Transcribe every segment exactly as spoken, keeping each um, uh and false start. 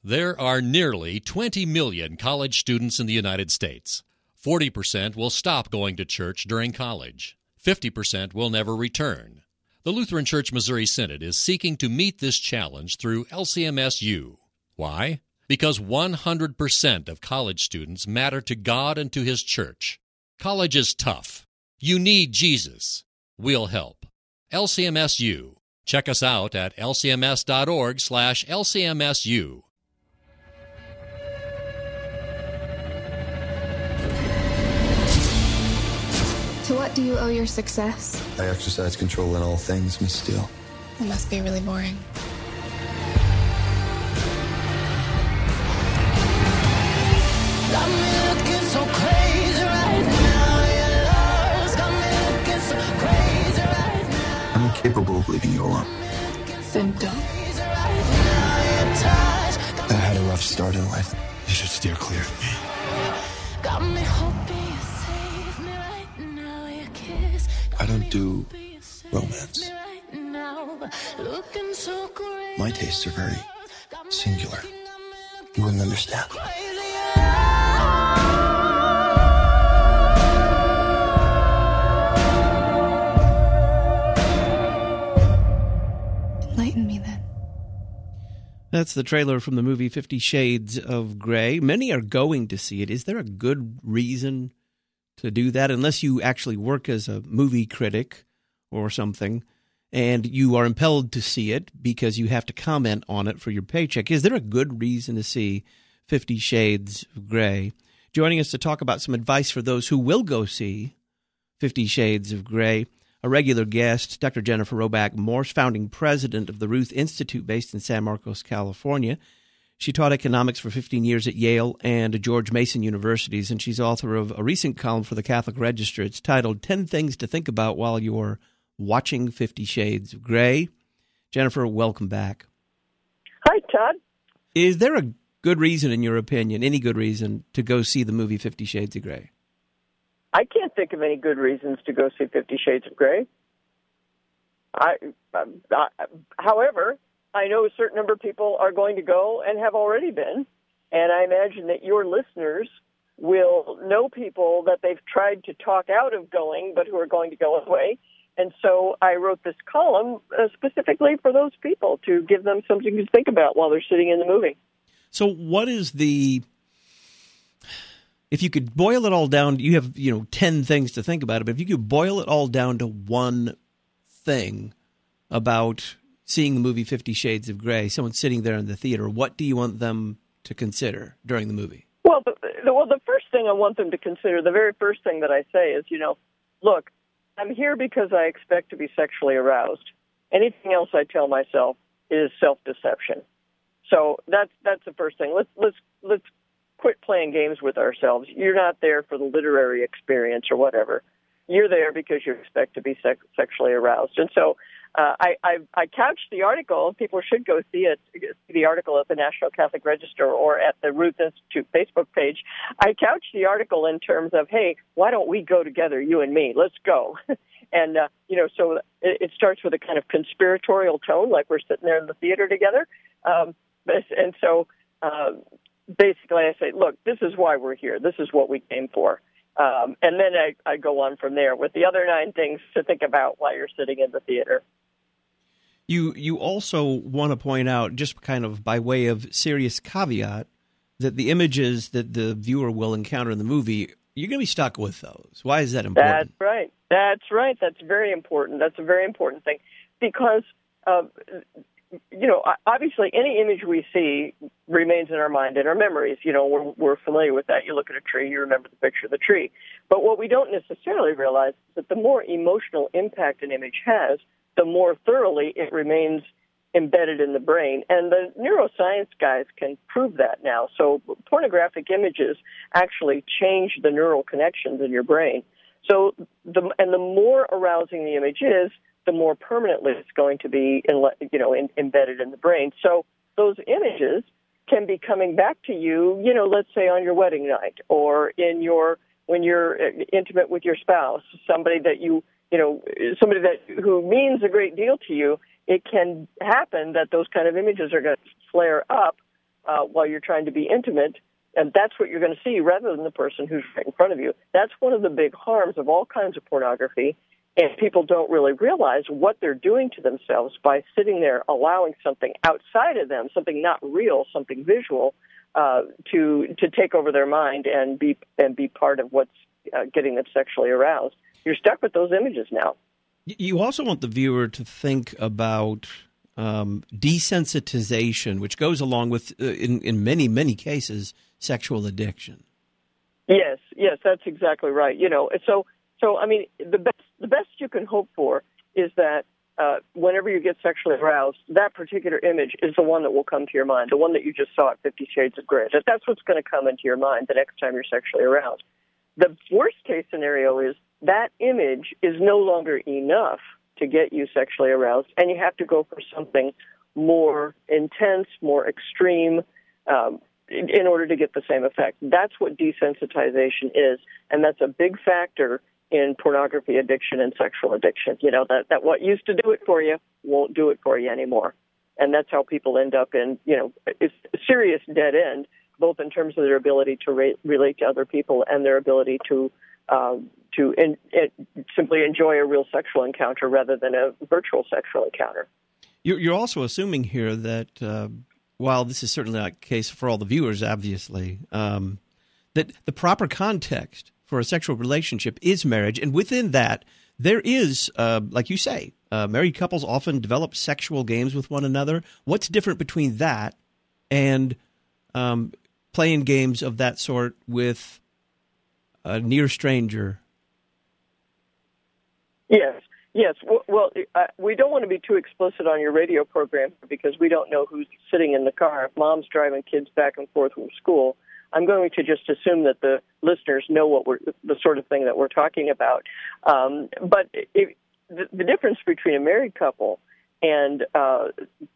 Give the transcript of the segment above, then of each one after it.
There are nearly twenty million college students in the United States. forty percent will stop going to church during college. fifty percent will never return. The Lutheran Church Missouri Synod is seeking to meet this challenge through L C M S U. Why? Because one hundred percent of college students matter to God and to His church. College is tough. You need Jesus. We'll help. L C M S U. Check us out at L C M S dot org slash L C M S U. To what do you owe your success? I exercise control in all things, Miss Steele. It must be really boring. Got me looking so crazy right now. Your love's got me looking so crazy right now. I'm incapable of leaving you alone. Then don't. I had a rough start in life. You should steer clear of me. Got me hoping you save me right now. Your kiss. I don't do romance. Right now. Looking so crazy. My tastes are very singular. You wouldn't understand. Enlighten me then. That's the trailer from the movie Fifty Shades of Grey. Many are going to see it. Is there a good reason to do that? Unless you actually work as a movie critic or something, and you are impelled to see it because you have to comment on it for your paycheck. Is there a good reason to see Fifty Shades of Grey? Joining us to talk about some advice for those who will go see Fifty Shades of Grey, a regular guest, Doctor Jennifer Roback Morse, founding president of the Ruth Institute based in San Marcos, California. She taught economics for fifteen years at Yale and George Mason Universities, and she's author of a recent column for the Catholic Register. It's titled ten Things to Think About While You're Watching Fifty Shades of Grey. Jennifer, welcome back. Hi, Todd. Is there a good reason, in your opinion, any good reason, to go see the movie Fifty Shades of Grey? I can't think of any good reasons to go see Fifty Shades of Grey. I, I, however, I know a certain number of people are going to go and have already been, and I imagine that your listeners will know people that they've tried to talk out of going, but who are going to go anyway. And so I wrote this column uh, specifically for those people to give them something to think about while they're sitting in the movie. So what is the... If you could boil it all down, you have, you know, ten things to think about it, but if you could boil it all down to one thing about seeing the movie Fifty Shades of Grey, someone sitting there in the theater, what do you want them to consider during the movie? Well, the, the, well, the first thing I want them to consider, the very first thing that I say is, you know, look, I'm here because I expect to be sexually aroused. Anything else I tell myself is self-deception. So that's that's the first thing. Let's let's let's quit playing games with ourselves. You're not there for the literary experience or whatever. You're there because you expect to be sex- sexually aroused. And so uh, I, I, I couched the article. People should go see it, see the article at the National Catholic Register or at the Ruth Institute Facebook page. I couched the article in terms of, hey, why don't we go together, you and me? Let's go. and, uh, you know, so it, it starts with a kind of conspiratorial tone, like we're sitting there in the theater together. Um, and so... Uh, Basically, I say, look, this is why we're here. This is what we came for. Um, and then I, I go on from there with the other nine things to think about while you're sitting in the theater. You you also want to point out, just kind of by way of serious caveat, that the images that the viewer will encounter in the movie, you're going to be stuck with those. Why is that important? That's right. That's right. That's very important. That's a very important thing because uh, you know, obviously any image we see remains in our mind and our memories. You know, we're, we're familiar with that. You look at a tree, you remember the picture of the tree. But what we don't necessarily realize is that the more emotional impact an image has, the more thoroughly it remains embedded in the brain. And the neuroscience guys can prove that now. So pornographic images actually change the neural connections in your brain. So, the, and the more arousing the image is, the more permanently it's going to be, in, you know, in, embedded in the brain. So those images can be coming back to you, you know, let's say on your wedding night or in your when you're intimate with your spouse, somebody that you, you know, somebody that who means a great deal to you. It can happen that those kind of images are going to flare up uh, while you're trying to be intimate, and that's what you're going to see rather than the person who's right in front of you. That's one of the big harms of all kinds of pornography, and people don't really realize what they're doing to themselves by sitting there allowing something outside of them, something not real, something visual, uh, to to take over their mind and be and be part of what's uh, getting them sexually aroused. You're stuck with those images now. You also want the viewer to think about um, desensitization, which goes along with, uh, in, in many, many cases, sexual addiction. Yes, yes, that's exactly right. You know, so so I mean, the best the best you can hope for is that uh, whenever you get sexually aroused, that particular image is the one that will come to your mind, the one that you just saw at Fifty Shades of Grey. That that's what's going to come into your mind the next time you're sexually aroused. The worst case scenario is that image is no longer enough to get you sexually aroused, and you have to go for something more intense, more extreme, um, in, in order to get the same effect. That's what desensitization is, and that's a big factor in pornography addiction and sexual addiction. You know, that, that what used to do it for you won't do it for you anymore. And that's how people end up in, you know, it's a serious dead end, both in terms of their ability to re- relate to other people and their ability to um, to in, in, simply enjoy a real sexual encounter rather than a virtual sexual encounter. You're, you're also assuming here that uh, while this is certainly not the case for all the viewers, obviously, um, that the proper context for a sexual relationship is marriage, and within that, there is, uh, like you say, uh, married couples often develop sexual games with one another. What's different between that and um, playing games of that sort with a near stranger? Yes, yes. Well, uh, we don't want to be too explicit on your radio program because we don't know who's sitting in the car. If mom's driving kids back and forth from school, I'm going to just assume that the listeners know what we're, the sort of thing that we're talking about. Um, but it, the, the difference between a married couple and uh,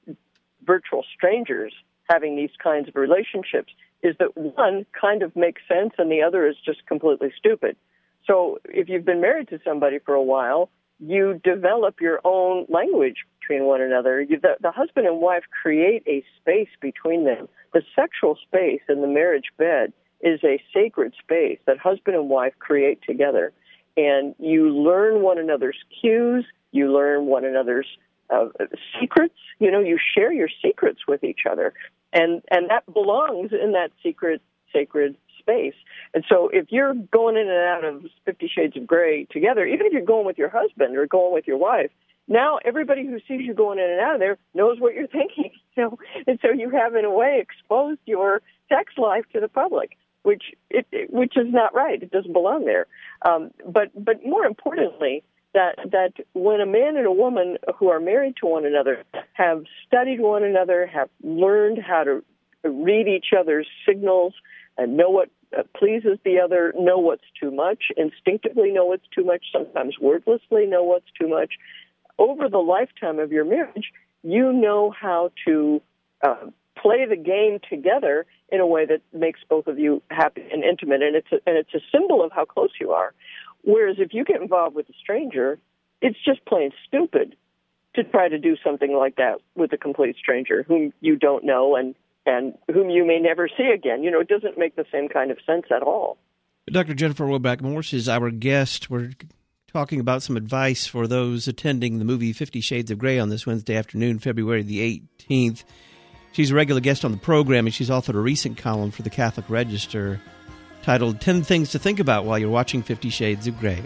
virtual strangers having these kinds of relationships is that one kind of makes sense and the other is just completely stupid. So if you've been married to somebody for a while, you develop your own language between one another. You, the, the husband and wife create a space between them. The sexual space in the marriage bed is a sacred space that husband and wife create together. And you learn one another's cues. You learn one another's uh, secrets. You know, you share your secrets with each other. And, and that belongs in that secret, sacred space. And so if you're going in and out of Fifty Shades of Grey together, even if you're going with your husband or going with your wife, now everybody who sees you going in and out of there knows what you're thinking. So, and so you have, in a way, exposed your sex life to the public, which it, it, which is not right. It doesn't belong there. Um, but but more importantly, that that when a man and a woman who are married to one another have studied one another, have learned how to read each other's signals and know what uh, pleases the other, know what's too much, instinctively know what's too much, sometimes wordlessly know what's too much, over the lifetime of your marriage, you know how to uh, play the game together in a way that makes both of you happy and intimate, and it's a, and it's a symbol of how close you are. Whereas if you get involved with a stranger, it's just plain stupid to try to do something like that with a complete stranger whom you don't know and, and whom you may never see again. You know, it doesn't make the same kind of sense at all. Doctor Jennifer Roback Morse is our guest. We're talking about some advice for those attending the movie Fifty Shades of Grey on this Wednesday afternoon, February the eighteenth. She's a regular guest on the program, and she's authored a recent column for the Catholic Register titled ten Things to Think About While You're Watching Fifty Shades of Grey.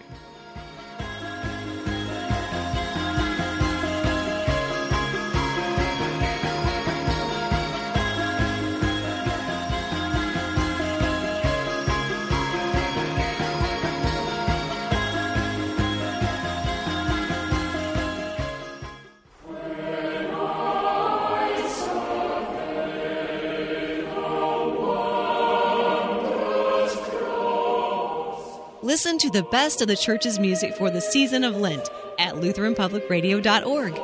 Listen to the best of the church's music for the season of Lent at Lutheran Public Radio dot org.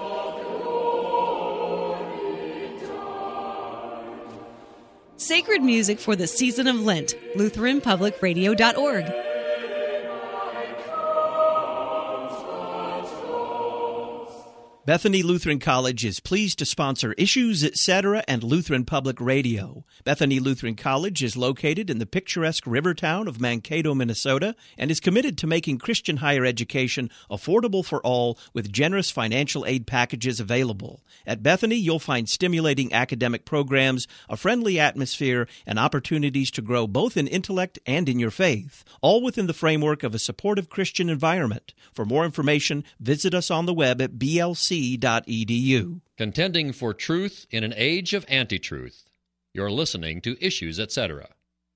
Sacred music for the season of Lent, Lutheran Public Radio dot org. Bethany Lutheran College is pleased to sponsor Issues, et cetera, and Lutheran Public Radio. Bethany Lutheran College is located in the picturesque river town of Mankato, Minnesota, and is committed to making Christian higher education affordable for all with generous financial aid packages available. At Bethany, you'll find stimulating academic programs, a friendly atmosphere, and opportunities to grow both in intellect and in your faith, all within the framework of a supportive Christian environment. For more information, visit us on the web at b l c dot e d u. Contending for truth in an age of anti-truth. You're listening to Issues, et cetera.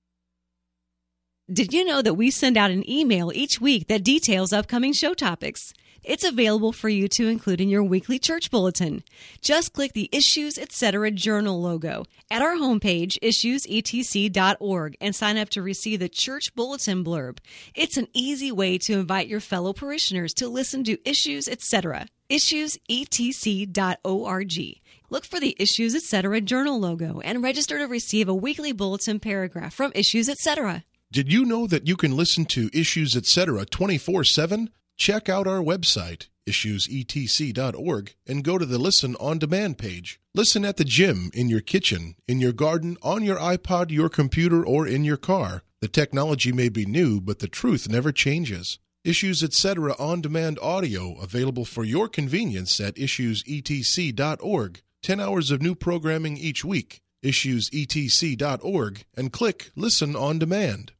Did you know that we send out an email each week that details upcoming show topics? It's available for you to include in your weekly church bulletin. Just click the Issues, et cetera journal logo at our homepage, issues e t c dot org, and sign up to receive the church bulletin blurb. It's an easy way to invite your fellow parishioners to listen to Issues, et cetera. issues e t c dot org. Look for the Issues, et cetera journal logo and register to receive a weekly bulletin paragraph from Issues, et cetera. Did you know that you can listen to Issues, et cetera twenty-four seven? Check out our website, issues e t c dot org, and go to the Listen on Demand page. Listen at the gym, in your kitchen, in your garden, on your iPod, your computer, or in your car. The technology may be new, but the truth never changes. Issues, et cetera on demand audio available for your convenience at issues e t c dot org. ten hours of new programming each week. issues e t c dot org and click Listen on Demand.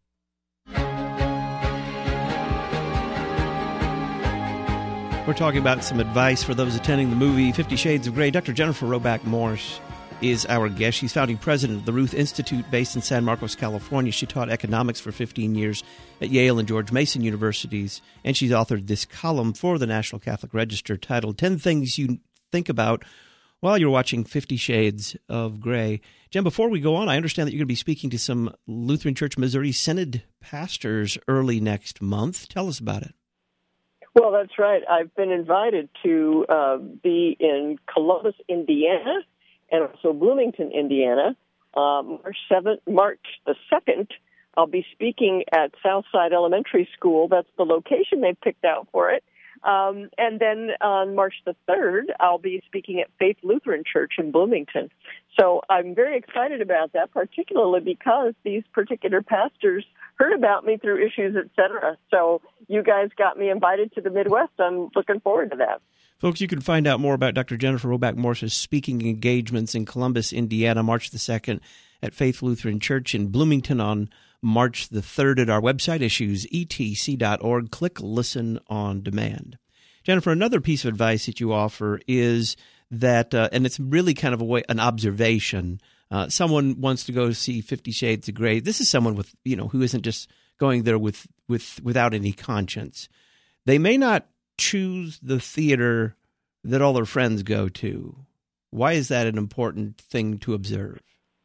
We're talking about some advice for those attending the movie Fifty Shades of Grey. Doctor Jennifer Roback Morse is our guest. She's founding president of the Ruth Institute based in San Marcos, California. She taught economics for fifteen years at Yale and George Mason universities, and she's authored this column for the National Catholic Register titled ten Things You Think About While You're Watching Fifty Shades of Grey. Jen, before we go on, I understand that you're going to be speaking to some Lutheran Church Missouri Synod pastors early next month. Tell us about it. Well, that's right. I've been invited to uh, be in Columbus, Indiana, and also Bloomington, Indiana. Uh, March seventh, March the second, I'll be speaking at Southside Elementary School. That's the location they picked out for it. Um, and then on March the third, I'll be speaking at Faith Lutheran Church in Bloomington. So I'm very excited about that, particularly because these particular pastors heard about me through Issues, et cetera. So you guys got me invited to the Midwest. I'm looking forward to that. Folks, you can find out more about Doctor Jennifer Roback Morse's speaking engagements in Columbus, Indiana, March the second, at Faith Lutheran Church in Bloomington on March the third at our website, issues e t c dot org. Click Listen on Demand. Jennifer, another piece of advice that you offer is that, uh, and it's really kind of a way, an observation. Uh, someone wants to go see Fifty Shades of Grey. This is someone with, you know, who isn't just going there with, with without any conscience. They may not choose the theater that all their friends go to. Why is that an important thing to observe?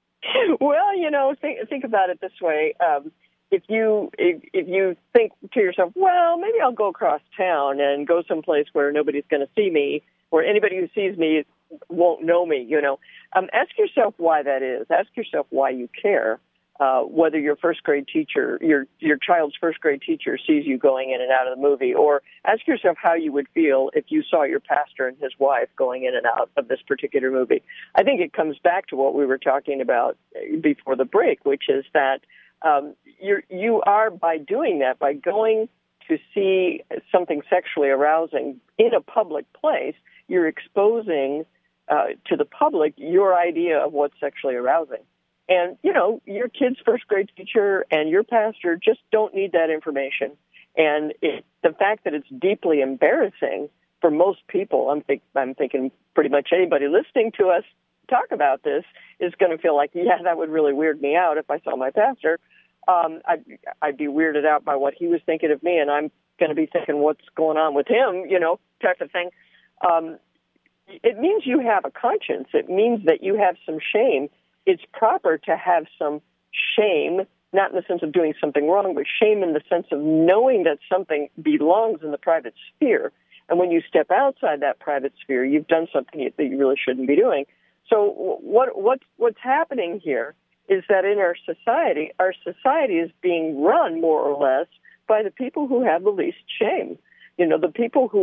Well, you know, think think about it this way. Um, if you if, if you think to yourself, well, maybe I'll go across town and go someplace where nobody's going to see me, or anybody who sees me won't know me. You know, um, ask yourself why that is. Ask yourself why you care. Uh, whether your first grade teacher, your your child's first grade teacher sees you going in and out of the movie, or ask yourself how you would feel if you saw your pastor and his wife going in and out of this particular movie. I think it comes back to what we were talking about before the break, which is that um, you're, you are, by doing that, by going to see something sexually arousing in a public place, you're exposing uh, to the public your idea of what's sexually arousing. And, you know, your kid's first grade teacher and your pastor just don't need that information. And it, the fact that it's deeply embarrassing for most people, I'm, think, I'm thinking pretty much anybody listening to us talk about this is going to feel like, yeah, that would really weird me out if I saw my pastor. Um, I'd, I'd be weirded out by what he was thinking of me, and I'm going to be thinking what's going on with him, you know, type of thing. Um, it means you have a conscience. It means that you have some shame. It's proper to have some shame, not in the sense of doing something wrong, but shame in the sense of knowing that something belongs in the private sphere. And when you step outside that private sphere, you've done something that you really shouldn't be doing. So what, what, what's happening here is that in our society, our society is being run more or less by the people who have the least shame. You know, the people who are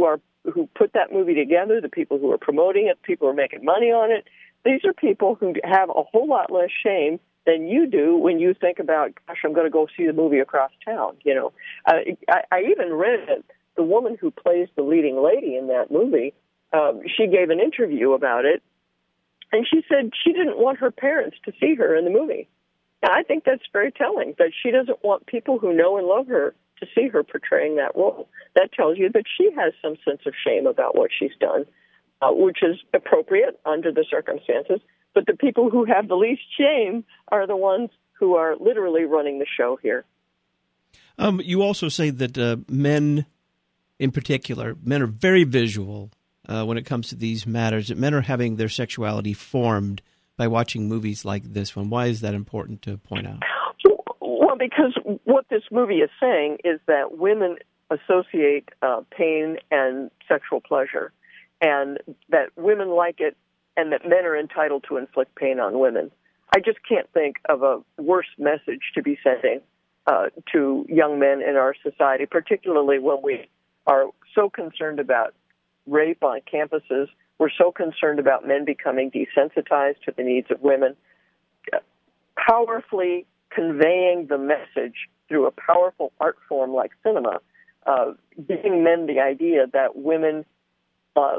who put that movie together, the people who are promoting it, people who are making money on it, these are people who have a whole lot less shame than you do when you think about, gosh, I'm going to go see the movie across town. You know, uh, I, I even read that the woman who plays the leading lady in that movie, um, she gave an interview about it, and she said she didn't want her parents to see her in the movie. And I think that's very telling, that she doesn't want people who know and love her to see her portraying that role. That tells you that she has some sense of shame about what she's done, uh, which is appropriate under the circumstances. But the people who have the least shame are the ones who are literally running the show here. Um, you also say that uh, men, in particular, men are very visual uh, when it comes to these matters, that men are having their sexuality formed by watching movies like this one. Why is that important to point out? Well, because what this movie is saying is that women associate uh, pain and sexual pleasure, and that women like it, and that men are entitled to inflict pain on women. I just can't think of a worse message to be sending uh, to young men in our society, particularly when we are so concerned about rape on campuses. We're so concerned about men becoming desensitized to the needs of women. Powerfully conveying the message through a powerful art form like cinema, uh, giving men the idea that women uh,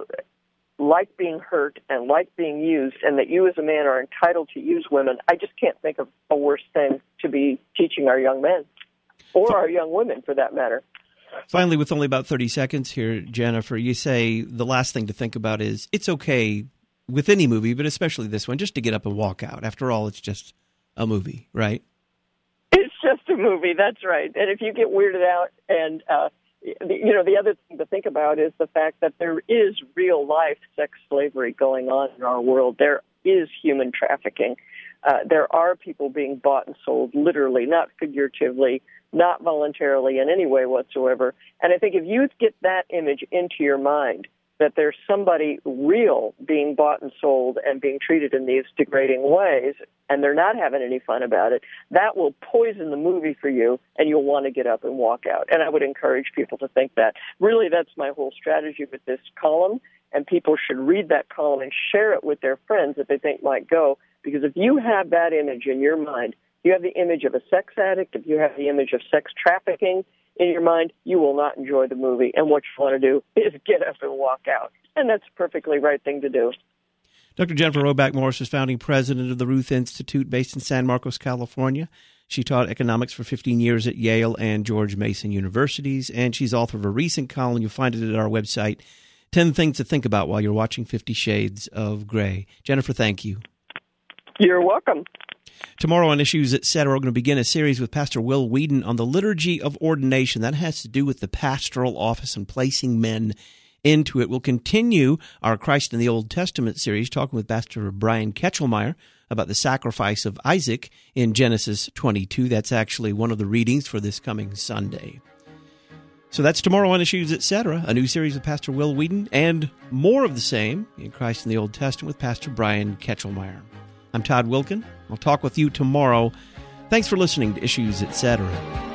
like being hurt and like being used, and that you as a man are entitled to use women. I just can't think of a worse thing to be teaching our young men, or our young women for that matter. Finally, with only about thirty seconds here, Jennifer, you say the last thing to think about is it's okay with any movie, but especially this one, just to get up and walk out. After all, it's just a movie, right? It's just a movie, that's right. And if you get weirded out, and, uh, you know, the other thing to think about is the fact that there is real-life sex slavery going on in our world. There is human trafficking. Uh, there are people being bought and sold literally, not figuratively, not voluntarily in any way whatsoever. And I think if you get that image into your mind, that there's somebody real being bought and sold and being treated in these degrading ways, and they're not having any fun about it, that will poison the movie for you, and you'll want to get up and walk out. And I would encourage people to think that. Really, that's my whole strategy with this column, and people should read that column and share it with their friends that they think might go, because if you have that image in your mind, you have the image of a sex addict, if you have the image of sex trafficking in your mind, you will not enjoy the movie. And what you want to do is get up and walk out. And that's a perfectly right thing to do. Doctor Jennifer Roback Morris is founding president of the Ruth Institute based in San Marcos, California. She taught economics for fifteen years at Yale and George Mason Universities, and she's author of a recent column. You'll find it at our website, ten Things to Think About While You're Watching Fifty Shades of Grey. Jennifer, thank you. You're welcome. Tomorrow on Issues, et cetera, we're going to begin a series with Pastor Will Whedon on the liturgy of ordination. That has to do with the pastoral office and placing men into it. We'll continue our Christ in the Old Testament series, talking with Pastor Brian Ketchelmeyer about the sacrifice of Isaac in Genesis twenty-two. That's actually one of the readings for this coming Sunday. So that's tomorrow on Issues, et cetera, a new series with Pastor Will Whedon, and more of the same in Christ in the Old Testament with Pastor Brian Ketchelmeyer. I'm Todd Wilkin. I'll talk with you tomorrow. Thanks for listening to Issues, et cetera.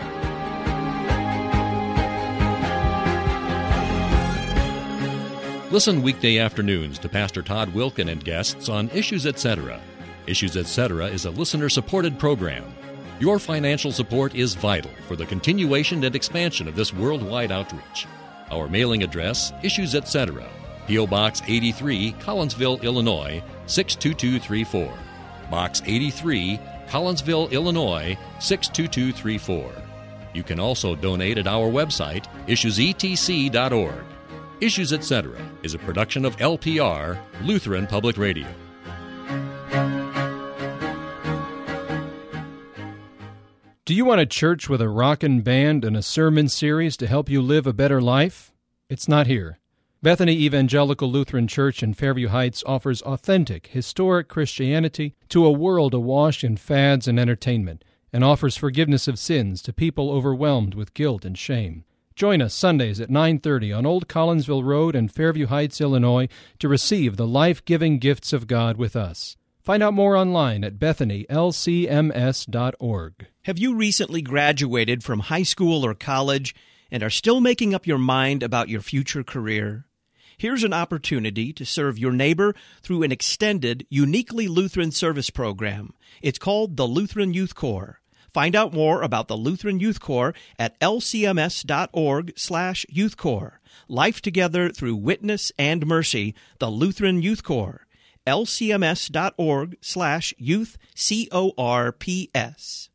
Listen weekday afternoons to Pastor Todd Wilkin and guests on Issues, et cetera. Issues, et cetera is a listener-supported program. Your financial support is vital for the continuation and expansion of this worldwide outreach. Our mailing address, Issues, et cetera, P O. Box eighty-three, Collinsville, Illinois, six two two three four. Box eighty-three, Collinsville, Illinois, six two two three four. You can also donate at our website, issues e t c dot org. Issues, et cetera is a production of L P R, Lutheran Public Radio. Do you want a church with a rockin' band and a sermon series to help you live a better life? It's not here. Bethany Evangelical Lutheran Church in Fairview Heights offers authentic, historic Christianity to a world awash in fads and entertainment, and offers forgiveness of sins to people overwhelmed with guilt and shame. Join us Sundays at nine thirty on Old Collinsville Road in Fairview Heights, Illinois, to receive the life-giving gifts of God with us. Find out more online at bethany l c m s dot org. Have you recently graduated from high school or college and are still making up your mind about your future career? Here's an opportunity to serve your neighbor through an extended, uniquely Lutheran service program. It's called the Lutheran Youth Corps. Find out more about the Lutheran Youth Corps at lcms.org slash youth corps. Life together through witness and mercy, the Lutheran Youth Corps. lcms.org slash youth, C O R P S.